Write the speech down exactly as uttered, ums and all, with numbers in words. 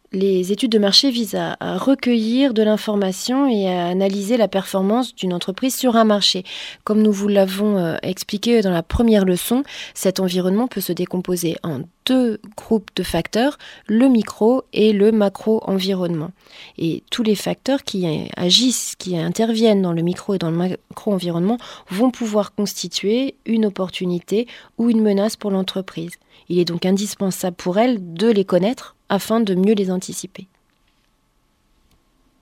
Les études de marché visent à, à recueillir de l'information et à analyser la performance d'une entreprise sur un marché. Comme nous vous l'avons euh, expliqué dans la première leçon, cet environnement peut se décomposer en deux groupes de facteurs, le micro et le macro-environnement. Et tous les facteurs qui agissent, qui interviennent dans le micro et dans le macro-environnement vont pouvoir constituer une opportunité ou une menace pour l'entreprise. Il est donc indispensable pour elle de les connaître afin de mieux les anticiper.